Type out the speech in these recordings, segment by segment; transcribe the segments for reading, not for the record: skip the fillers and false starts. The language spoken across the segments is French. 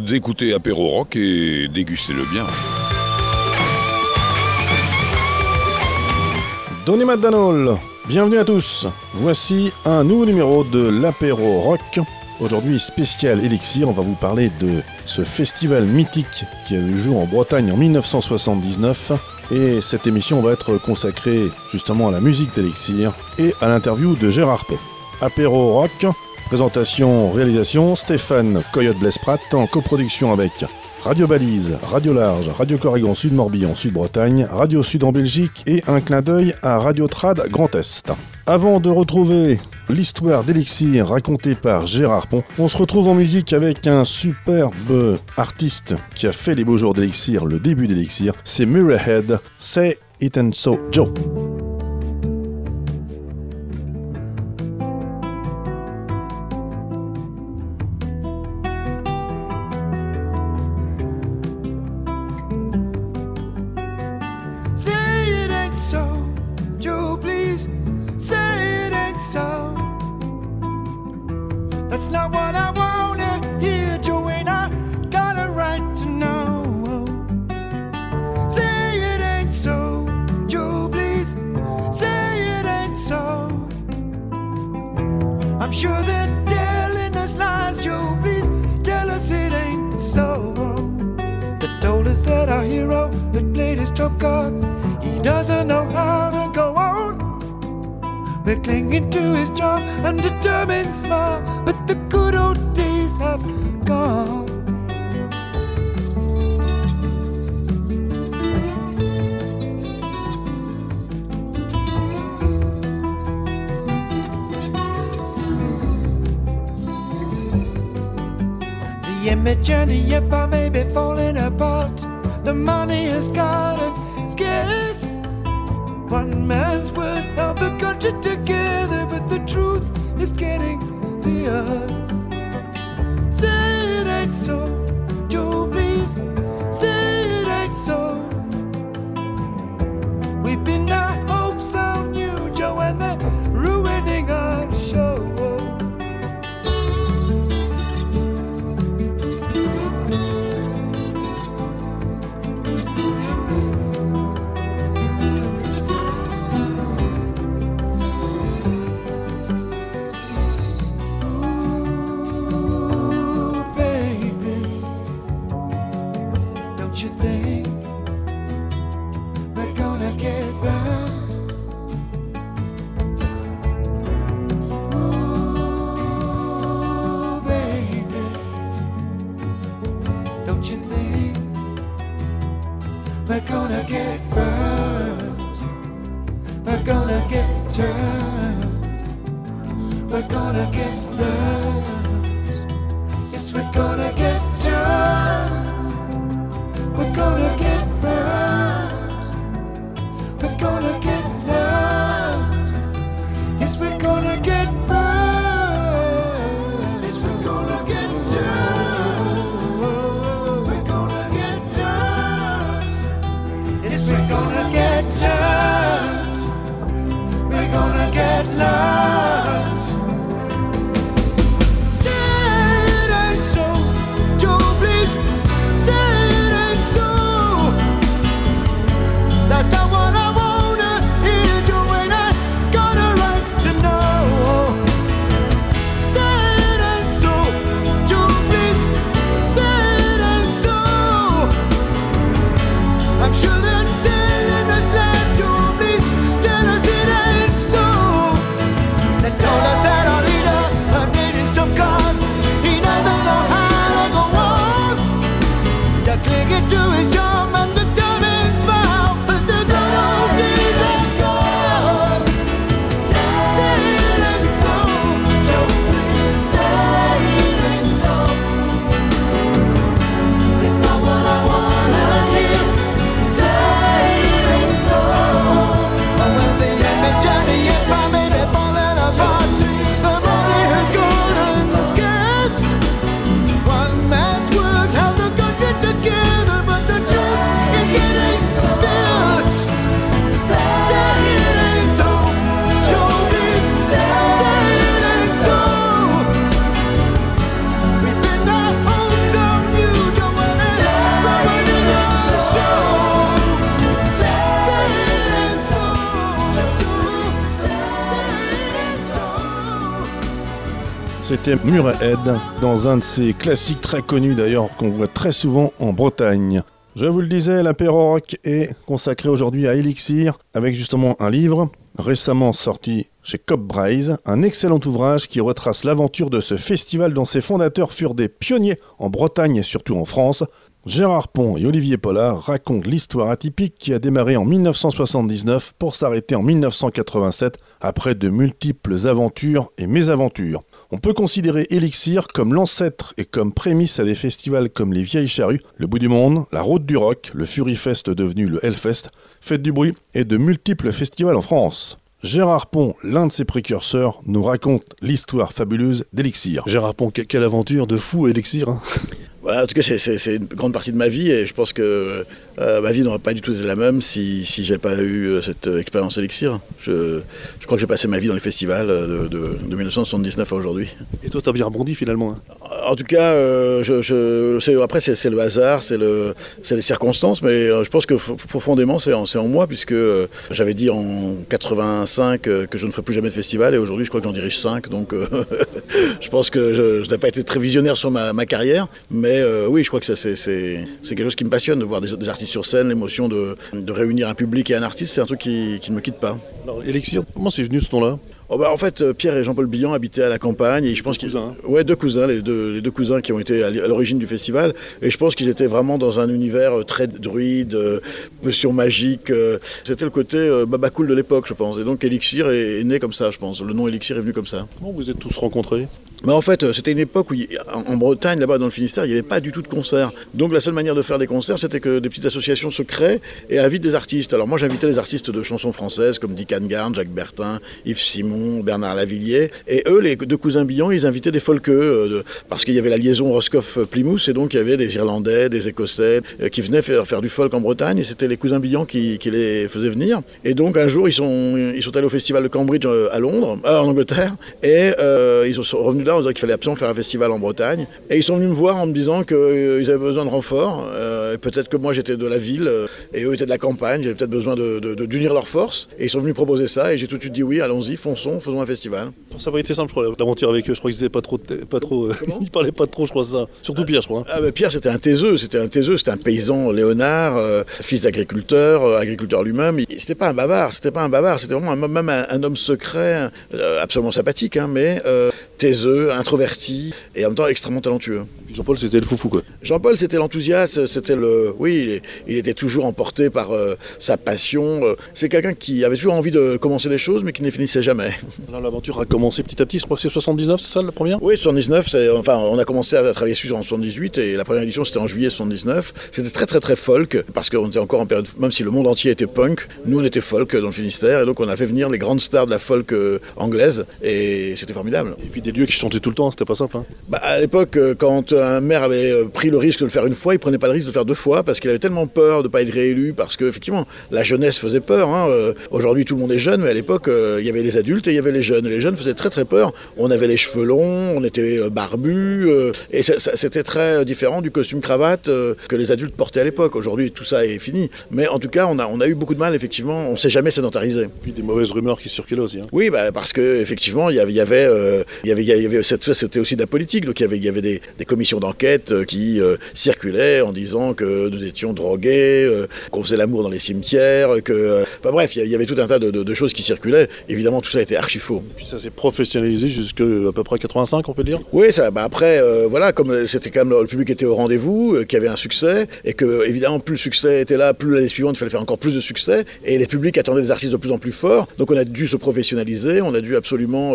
Vous écoutez Apéro Rock et dégustez-le bien. Donny McDonald, bienvenue à tous. Voici un nouveau numéro de l'Apéro Rock. Aujourd'hui spécial Elixir, on va vous parler de ce festival mythique qui a eu jour en Bretagne en 1979. Et cette émission va être consacrée justement à la musique d'Elixir et à l'interview de Gérard Pont. Apéro Rock, présentation, réalisation, Stéphane Coyote-Blesprat en coproduction avec Radio Balise, Radio Large, Radio Corrigan Sud Morbihan Sud Bretagne, Radio Sud en Belgique et un clin d'œil à Radio Trad Grand Est. Avant de retrouver l'histoire d'Elixir racontée par Gérard Pont, on se retrouve en musique avec un superbe artiste qui a fait les beaux jours d'Elixir, le début d'Elixir, c'est Murray Head, Say It and So Joe. That's not what I wanna hear, Joe, and I got a right to know. Say it ain't so, Joe, please. Say it ain't so. I'm sure they're telling us lies, Joe, please. Tell us it ain't so. They told us that our hero that played his trump card, he doesn't know how to go on. We're clinging to his job, undetermined smile, but the good old days have gone. The image and the empire may be falling apart. The money has gotten scarce. One man's word held the country together, but the truth is getting fierce. Say it ain't so, Joe, please. Say it ain't so. We pinned our hopes on you, Joe, and they're ruining our show. We're gonna get burned. We're gonna get turned. We're gonna get learned. Yes, we're gonna get turned. We're gonna get burned. We're gonna get learned. Yes, we're gonna get burned. Yes, we're gonna get turned. We're gonna get learned. Yes, we're gonna get turned. We're gonna get learned. Say it ain't so. c'était Murray Head, dans un de ces classiques très connus d'ailleurs, qu'on voit très souvent en Bretagne. Je vous le disais, l'apéro rock est consacré aujourd'hui à Elixir, avec justement un livre récemment sorti chez Cobb Braze, un excellent ouvrage qui retrace l'aventure de ce festival dont ses fondateurs furent des pionniers en Bretagne et surtout en France. Gérard Pont et Olivier Pollard racontent l'histoire atypique qui a démarré en 1979 pour s'arrêter en 1987 après de multiples aventures et mésaventures. On peut considérer Elixir comme l'ancêtre et comme prémisse à des festivals comme les Vieilles Charrues, le Bout du Monde, la Route du Rock, le Furyfest devenu le Hellfest, Fête du Bruit et de multiples festivals en France. Gérard Pont, l'un de ses précurseurs, nous raconte l'histoire fabuleuse d'Elixir. Gérard Pont, quelle aventure de fou Elixir hein. Voilà, en tout cas, c'est une grande partie de ma vie et je pense que ma vie n'aurait pas du tout été la même si j'ai pas eu cette expérience Elixir. Je crois que j'ai passé ma vie dans les festivals de 1979 à aujourd'hui. Et toi, t'as bien rebondi finalement hein. En tout cas, après c'est le hasard, c'est les circonstances, mais je pense que profondément c'est en moi puisque j'avais dit en 85 que je ne ferais plus jamais de festival et aujourd'hui je crois que j'en dirige 5, donc je pense que je n'ai pas été très visionnaire sur ma carrière, mais oui, je crois que c'est quelque chose qui me passionne, de voir des artistes sur scène, l'émotion de réunir un public et un artiste, c'est un truc qui ne me quitte pas. Alors, Elixir, comment c'est venu ce nom-là ? En fait, Pierre et Jean-Paul Billan habitaient à la campagne et je pense qu'ils ouais, deux cousins, les deux cousins qui ont été à l'origine du festival et je pense qu'ils étaient vraiment dans un univers très druide, potion magique. C'était le côté baba cool de l'époque, je pense. Et donc Elixir est né comme ça, je pense. Le nom Elixir est venu comme ça. Comment vous êtes tous rencontrés ? Mais en fait, c'était une époque où, en Bretagne, là-bas dans le Finistère, il n'y avait pas du tout de concerts. Donc la seule manière de faire des concerts, c'était que des petites associations se créent et invitent des artistes. Alors moi, j'invitais des artistes de chansons françaises comme Dick Angarn, Jacques Bertin, Yves Simon, Bernard Lavilliers. Et eux, les deux cousins Billan, ils invitaient des folkeux parce qu'il y avait la liaison Roscoff-Plymouth et donc il y avait des Irlandais, des Écossais qui venaient faire du folk en Bretagne et c'était les cousins Billan qui les faisaient venir. Et donc un jour, ils sont allés au festival de Cambridge à Londres, en Angleterre, et ils sont revenus là en disant qu'il fallait absolument faire un festival en Bretagne. Et ils sont venus me voir en me disant qu'ils avaient besoin de renfort. Peut-être que moi j'étais de la ville et eux étaient de la campagne, j'avais peut-être besoin d'unir leurs forces. Et ils sont venus proposer ça et j'ai tout de suite dit oui, allons-y, fonçons, faisons un festival. Ça va été simple, je crois, l'aventure avec eux. Je crois qu'ils disaient pas trop ils parlaient pas trop, je crois, ça. Surtout Pierre, je crois. Ah, mais Pierre, c'était un taiseux, c'était un paysan léonard, fils d'agriculteur, agriculteur lui-même. C'était pas un bavard, c'était vraiment même un homme secret, absolument sympathique, hein, mais taiseux, introverti et en même temps extrêmement talentueux. Et puis Jean-Paul, c'était le foufou, quoi. Jean-Paul, c'était l'enthousiasme, oui, il était toujours emporté par sa passion. C'est quelqu'un qui avait toujours envie de commencer des choses, mais qui ne les finissait jamais. Alors, l'aventure a commencé petit à petit, je crois que c'est 79, c'est ça la première ? Oui, 79, on a commencé à travailler dessus en 78 et la première édition c'était en juillet 79. C'était très très très folk parce qu'on était encore en période, même si le monde entier était punk, nous on était folk dans le Finistère et donc on a fait venir les grandes stars de la folk anglaise et c'était formidable. Et puis des lieux qui changeaient tout le temps, c'était pas simple. Hein. À l'époque, quand un maire avait pris le risque de le faire une fois, il prenait pas le risque de le faire deux fois parce qu'il avait tellement peur de pas être réélu parce que effectivement la jeunesse faisait peur. Hein. Aujourd'hui tout le monde est jeune, mais à l'époque il y avait les adultes et il y avait les jeunes. Et les jeunes faisaient très très peur. On avait les cheveux longs, on était barbus et c'était très différent du costume cravate que les adultes portaient à l'époque. Aujourd'hui tout ça est fini. Mais en tout cas on a eu beaucoup de mal effectivement. On s'est jamais sédentarisé. Puis des mauvaises rumeurs qui circulaient aussi. Hein. Oui, parce que effectivement il y avait c'était aussi de la politique. Donc il y avait des commissions d'enquête qui circulaient en disant que nous étions drogués, qu'on faisait l'amour dans les cimetières, bref, il y avait tout un tas de choses qui circulaient. Évidemment, tout ça était archi faux. Et puis ça s'est professionnalisé jusqu'à à peu près 85, on peut dire. Oui, après, voilà, comme c'était quand même le public était au rendez-vous, qu'il y avait un succès, et que évidemment plus le succès était là, plus l'année suivante il fallait faire encore plus de succès, et les publics attendaient des artistes de plus en plus forts. Donc on a dû se professionnaliser, on a dû absolument,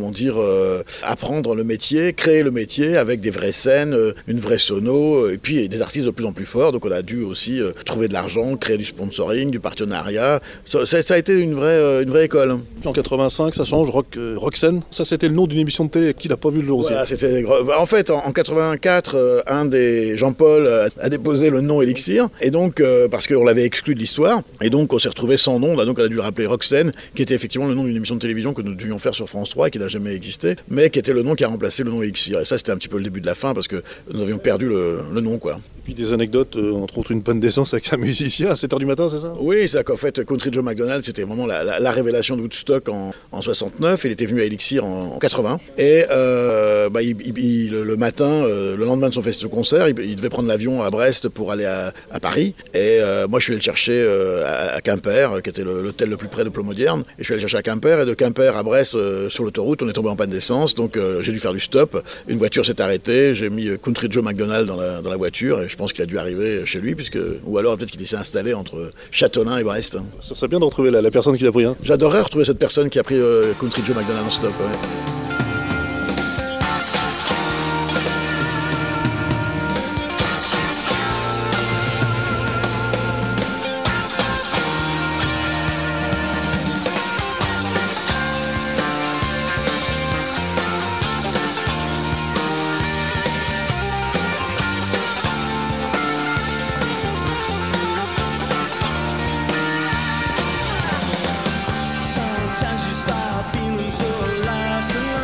apprendre le métier, créer le métier avec des vraies scènes, une vraie sono, et puis des artistes de plus en plus forts. Donc on a dû aussi trouver de l'argent, créer du sponsoring, du partenariat. Ça a été une vraie école. En 85, ça change, Roxen. Ça, c'était le nom d'une émission de télé qui n'a pas vu le jour aussi. Voilà, en fait, en 84, Jean-Paul a déposé le nom Elixir, et donc parce qu'on l'avait exclu de l'histoire, et donc on s'est retrouvé sans nom. Là, donc on a dû rappeler Roxen, qui était effectivement le nom d'une émission de télévision que nous devions faire sur France 3 et qui n'a jamais existé, mais qui était le nom qui a remplacé le nom Elixir. Et ça, c'était un petit peu le début de la fin parce que nous avions perdu le nom, quoi. Puis des anecdotes, entre autres une panne d'essence avec un musicien à 7h du matin, c'est ça? Oui, c'est qu'en fait, Country Joe McDonald, c'était vraiment la révélation de Woodstock en 69. Il était venu à Elixir en 80. Et le matin, le lendemain de son concert, il devait prendre l'avion à Brest pour aller à Paris. Et moi, je suis allé le chercher à Quimper, qui était l'hôtel le plus près de Plomodierne. Et je suis allé le chercher à Quimper. Et de Quimper à Brest, sur l'autoroute, on est tombé en panne d'essence. Donc j'ai dû faire du stop. Une voiture s'est arrêtée. J'ai mis Country Joe McDonald dans la voiture. Et je pense qu'il a dû arriver chez lui, ou alors peut-être qu'il s'est installé entre Châteaulin et Brest. Ça serait bien de retrouver la personne qui l'a pris. Hein. J'adorerais retrouver cette personne qui a pris Country Joe McDonald en stop. Ouais. Sometimes you start feeling so lost and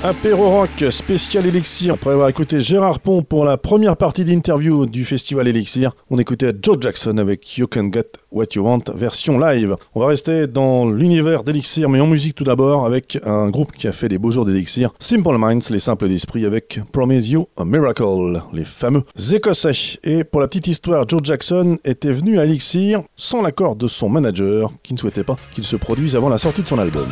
Apéro Rock spécial Elixir. Après avoir écouté Gérard Pont pour la première partie d'interview du festival Elixir, on écoutait Joe Jackson avec You Can Get What You Want version live. On va rester dans l'univers d'Elixir, mais en musique tout d'abord, avec un groupe qui a fait des beaux jours d'Elixir, Simple Minds, les simples d'esprit, avec Promise You a Miracle, les fameux Écossais. Et pour la petite histoire, Joe Jackson était venu à Elixir sans l'accord de son manager, qui ne souhaitait pas qu'il se produise avant la sortie de son album.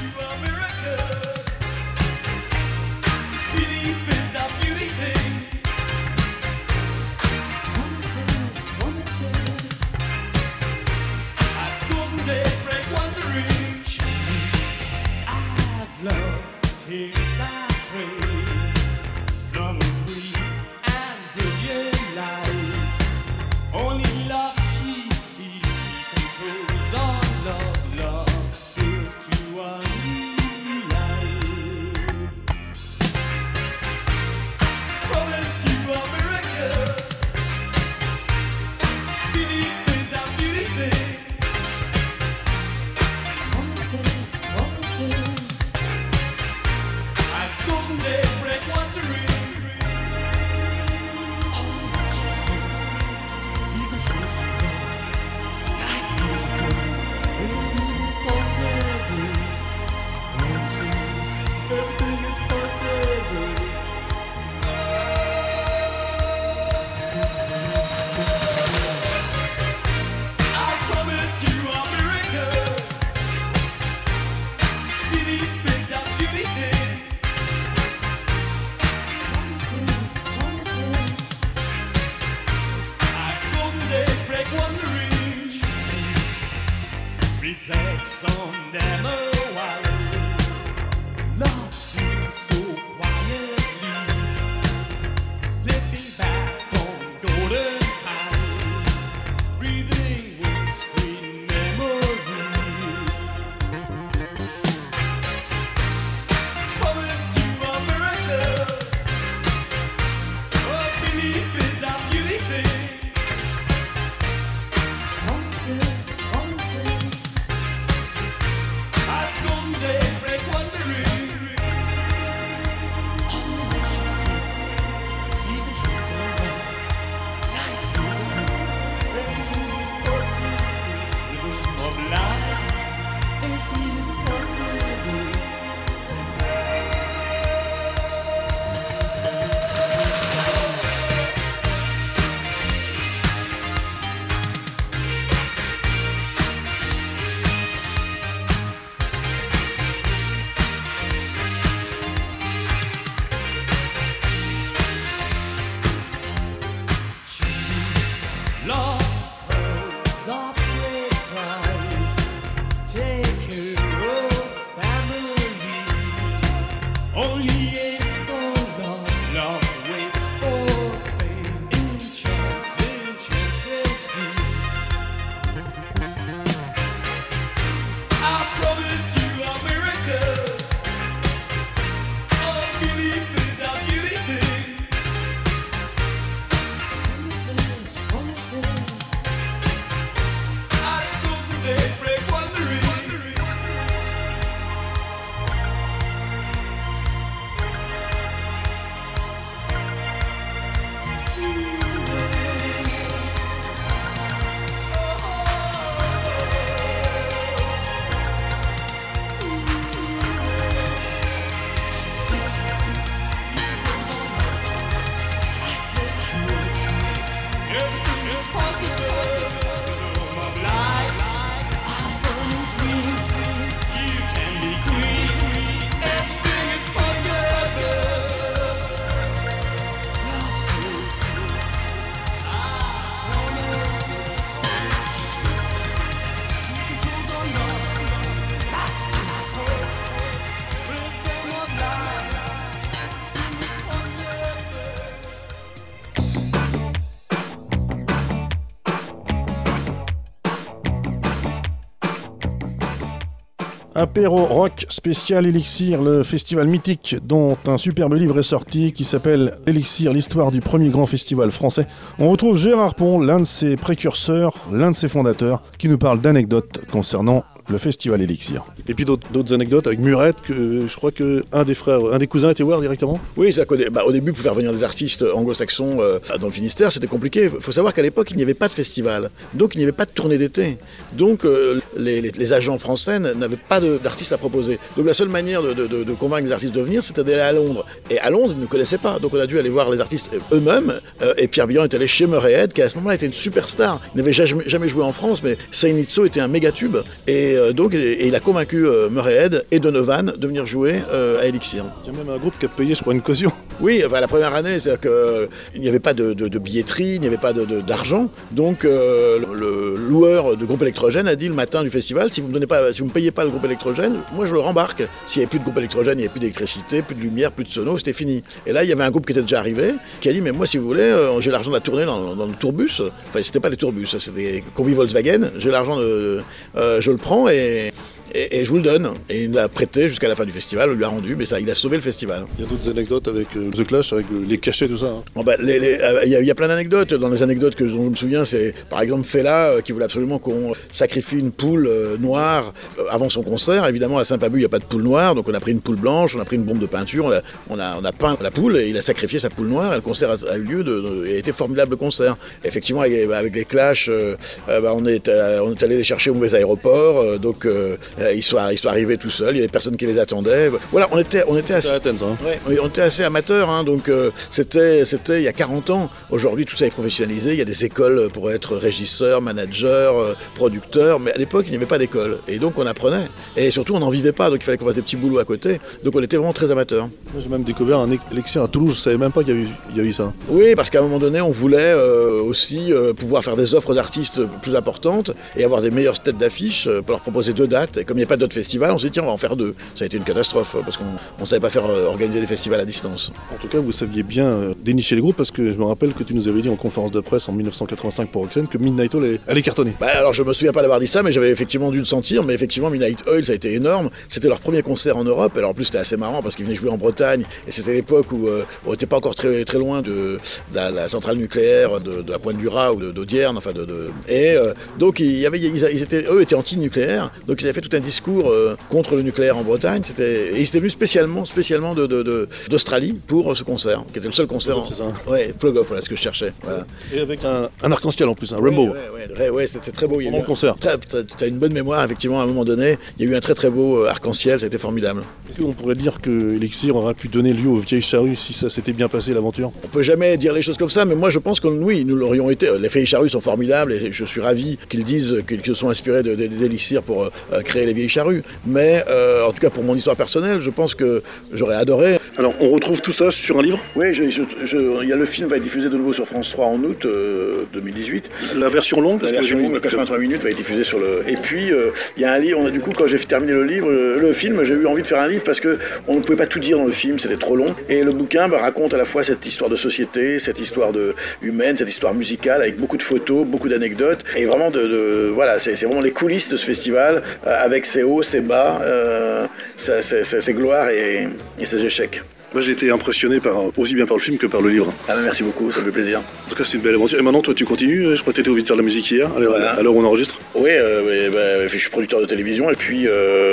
Apéro Rock spécial Elixir, le festival mythique dont un superbe livre est sorti qui s'appelle Elixir, l'histoire du premier grand festival français. On retrouve Gérard Pont, l'un de ses précurseurs, l'un de ses fondateurs, qui nous parle d'anecdotes concernant le festival Elixir. Et puis d'autres anecdotes avec Murette, que je crois que un des cousins était voir directement. Oui, au début, pour faire venir des artistes anglo-saxons dans le Finistère, c'était compliqué. Il faut savoir qu'à l'époque, il n'y avait pas de festival. Donc, il n'y avait pas de tournée d'été. Donc, les agents français n'avaient pas d'artistes à proposer. Donc, la seule manière de convaincre les artistes de venir, c'était d'aller à Londres. Et à Londres, ils ne connaissaient pas. Donc, on a dû aller voir les artistes eux-mêmes. Et Pierre Billon est allé chez Murray Head, qui à ce moment-là était une superstar. Il n'avait jamais joué en France, mais Say It So était un méga tube. Et donc, il a convaincu Murray Head et Donovan de venir jouer à Elixir. Il y a même un groupe qui a payé, je crois, une caution. Oui, la première année, c'est-à-dire qu'il n'y avait pas de billetterie, il n'y avait pas d'argent. Donc, le loueur de groupe électrogène a dit le matin du festival, si vous me payez pas le groupe électrogène, moi je le rembarque. S'il n'y avait plus de groupe électrogène, il n'y avait plus d'électricité, plus de lumière, plus de sono, c'était fini. Et là, il y avait un groupe qui était déjà arrivé, qui a dit, mais moi, si vous voulez, j'ai l'argent de la tournée dans le tourbus. Enfin, c'était pas les tourbus, c'était des combis Volkswagen. J'ai l'argent, je le prends et je vous le donne. Et il l'a prêté jusqu'à la fin du festival, on lui a rendu, mais ça, il a sauvé le festival. Il y a d'autres anecdotes avec The Clash, avec les cachets, tout ça. Hein. Bon, il y a plein d'anecdotes. Dans les anecdotes dont je me souviens, c'est par exemple Fela qui voulait absolument qu'on sacrifie une poule noire avant son concert. Évidemment, à Saint-Pabu, il n'y a pas de poule noire, donc on a pris une poule blanche, on a pris une bombe de peinture, on a peint la poule et il a sacrifié sa poule noire. Et le concert a eu lieu, et a été formidable concert. Effectivement, avec les Clash, on est allé les chercher au mauvais aéroport, donc ils sont arrivés tout seuls, il y avait personne qui les attendait. Voilà, on était assez, on était assez amateurs, hein, donc c'était il y a 40 ans. Aujourd'hui, tout ça est professionnalisé, il y a des écoles pour être régisseur, manager, producteur, mais à l'époque, il n'y avait pas d'école. Et donc, on apprenait. Et surtout, on n'en vivait pas, donc il fallait qu'on fasse des petits boulots à côté. Donc, on était vraiment très amateurs. Moi, j'ai même découvert un Elixir à Toulouse, je ne savais même pas qu'il y avait ça. Oui, parce qu'à un moment donné, on voulait aussi pouvoir faire des offres d'artistes plus importantes et avoir des meilleures têtes d'affiche pour leur proposer 2 dates. Et comme il n'y a pas d'autres festivals, on s'est dit tiens, on va en faire 2. Ça a été une catastrophe parce qu'on ne savait pas faire organiser des festivals à distance. En tout cas, vous saviez bien dénicher les groupes parce que je me rappelle que tu nous avais dit en conférence de presse en 1985 pour Roxane que Midnight Oil allait cartonner. Alors je me souviens pas d'avoir dit ça, mais j'avais effectivement dû le sentir. Mais effectivement, Midnight Oil, ça a été énorme. C'était leur premier concert en Europe. Alors en plus, c'était assez marrant parce qu'ils venaient jouer en Bretagne et c'était l'époque où on n'était pas encore très, très loin de la centrale nucléaire de la Pointe du Raz ou d'Audierne. Enfin donc ils étaient anti-nucléaires. Donc ils avaient fait tout un discours contre le nucléaire en Bretagne. Et ils étaient venus spécialement d'Australie pour ce concert, qui était le seul concert. C'est ça. Ouais, Plug Off, voilà ce que je cherchais. Voilà. Et avec un arc-en-ciel en plus, un rainbow. Ouais, c'était très beau. Il y a eu un concert. Tu as une bonne mémoire, effectivement, à un moment donné, il y a eu un très très beau arc-en-ciel, ça a été formidable. Est-ce qu'on pourrait dire que Elixir aurait pu donner lieu aux Vieilles Charrues si ça s'était bien passé l'aventure ? On peut jamais dire les choses comme ça, mais moi je pense que oui, nous l'aurions été. Les Vieilles Charrues sont formidables et je suis ravi qu'ils disent qu'ils se sont inspirés d'Elixir pour créer les Vieilles Charrues. Mais en tout cas pour mon histoire personnelle, je pense que j'aurais adoré. Alors on retrouve tout ça sur un livre ? Oui, il y a le film va être diffusé de nouveau sur France 3 en août 2018. La version longue, la version longue de 83 minutes va être diffusée sur le. Et puis il y a un livre. Du coup, quand j'ai terminé le film, j'ai eu envie de faire un livre parce que on ne pouvait pas tout dire dans le film, c'était trop long. Et le bouquin raconte à la fois cette histoire de société, cette histoire humaine, cette histoire musicale avec beaucoup de photos, beaucoup d'anecdotes et vraiment voilà, c'est vraiment les coulisses de ce festival avec ses hauts, ses bas, ses gloires et ses échecs. Moi j'ai été impressionné aussi bien par le film que par le livre. Ah ben merci beaucoup, ça me fait plaisir. En tout cas c'est une belle aventure. Et maintenant toi tu continues, je crois que tu étais envie de faire de la musique hier, voilà. À l'heure où on enregistre. Oui, je suis producteur de télévision et puis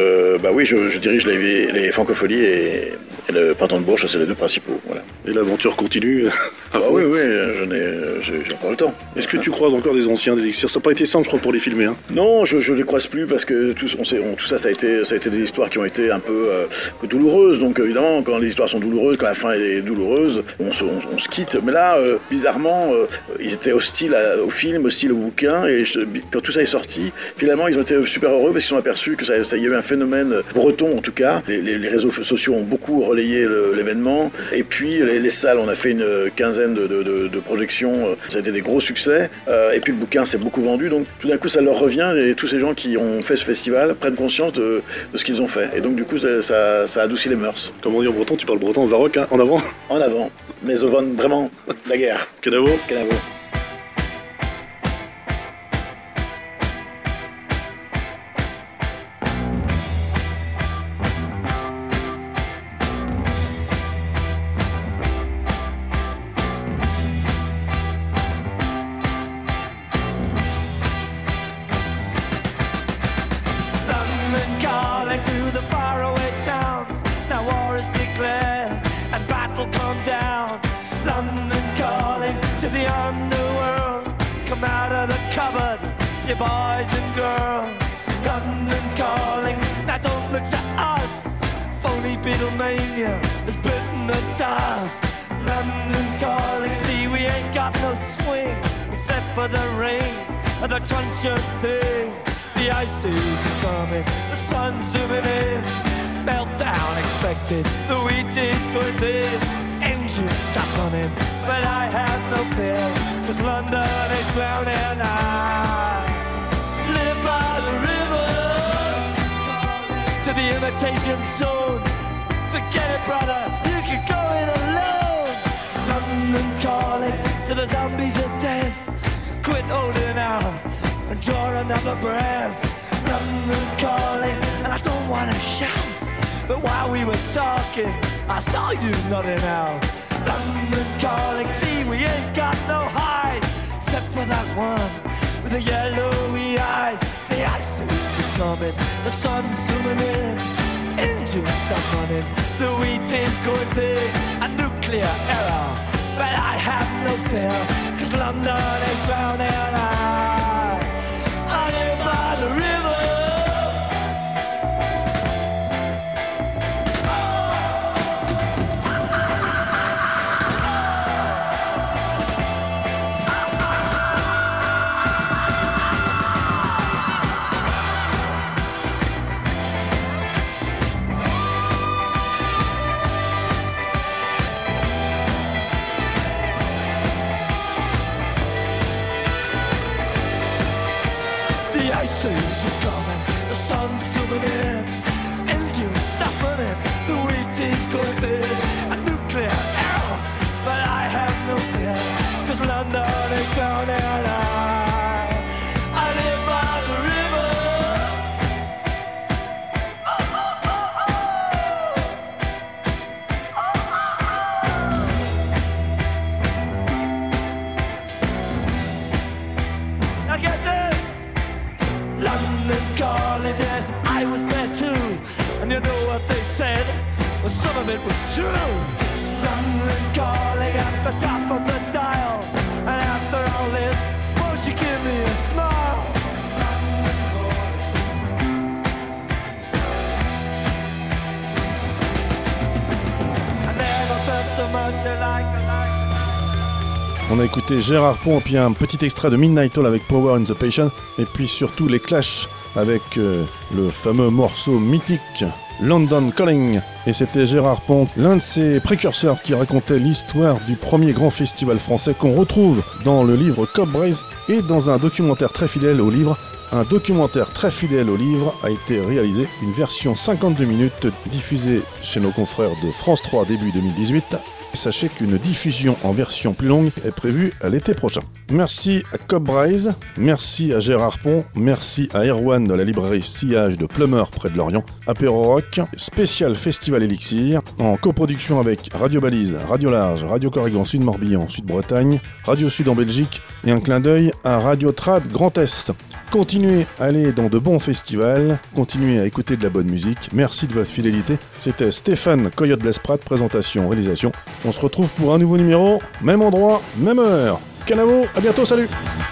je dirige les Francopholies et le Printemps de Bourges, c'est les 2 principaux. Voilà. Et l'aventure continue. Oui, j'ai encore le temps. Est-ce que tu croises encore des anciens d'Elixir ? Ça n'a pas été simple je crois pour les filmer. Hein. Non, je les croise plus parce que tout ça a été des histoires qui ont été un peu douloureuses. Donc évidemment quand les histoires sont douloureuses, quand la fin est douloureuse, on se quitte. Mais là, bizarrement, ils étaient hostiles au film, hostiles au bouquin. Et quand tout ça est sorti, finalement, ils ont été super heureux parce qu'ils sont aperçus que il y avait un phénomène breton en tout cas. Les réseaux sociaux ont beaucoup relayé l'événement. Et puis les salles, on a fait une quinzaine de projections. Ça a été des gros succès. Et puis le bouquin s'est beaucoup vendu. Donc tout d'un coup, ça leur revient. Et tous ces gens qui ont fait ce festival prennent conscience de ce qu'ils ont fait. Et donc du coup, ça adoucit les mœurs. Comme on dit en breton, tu parles breton, Varroc, hein, en avant. En avant, mais au vent vraiment la guerre. Canavo. you boys and girls. London calling, now don't look to us. Phony Beatlemania has bitten the dust. London calling, see we ain't got no swing except for the rain and the truncheon thing. The ice age is coming, the sun's zooming in. Meltdown expected, the wheat is going thin. Engines stop running, but I have no fear, 'cause London is drowning. I live by the river, to the imitation zone. Forget it, brother, you can go it alone. London calling to the zombies of death. Quit holding out and draw another breath. London calling, and I don't wanna shout, but while we were talking, I saw you nodding out. London calling, see we ain't got no hide, except for that one with the yellowy eyes. The ice age is coming, the sun's zooming in. Engines stop running, the wheat is going thin. A nuclear error, but I have no fear, 'cause London is drowning. I live by the river. The ice age is coming, the sun's zooming in. Engines stop running, the wheat is going thin. A nuclear error, but I have no fear, 'cause London is drowning. I live by the river. Now get this! London calling, yes, I was there too. And you know what they said? Well, some of it was true. London calling at the top of the dial. And after all this, won't you give me a smile? London calling. I never felt so much like. On a écouté Gérard Pont, puis un petit extrait de Midnight Oil avec Power in the Passion, et puis surtout les Clash avec le fameux morceau mythique London Calling. Et c'était Gérard Pont, l'un de ces précurseurs qui racontait l'histoire du premier grand festival français qu'on retrouve dans le livre Cobbraze et dans un documentaire très fidèle au livre. Un documentaire très fidèle au livre a été réalisé, une version 52 minutes diffusée chez nos confrères de France 3 début 2018. Sachez qu'une diffusion en version plus longue est prévue à l'été prochain. Merci à Cobbraze, merci à Gérard Pont, merci à Erwan de la librairie Sillage de Plumeur près de Lorient, Apéro Rock, spécial Festival Elixir, en coproduction avec Radio Balise, Radio Large, Radio Corrigan Sud Morbihan, Sud Bretagne, Radio Sud en Belgique et un clin d'œil à Radio Trad Grand Est. Continuez à aller dans de bons festivals, continuez à écouter de la bonne musique, merci de votre fidélité. C'était Stéphane Coyote Blesprat, présentation, réalisation. On se retrouve pour un nouveau numéro, même endroit, même heure. Canavo, à bientôt, salut!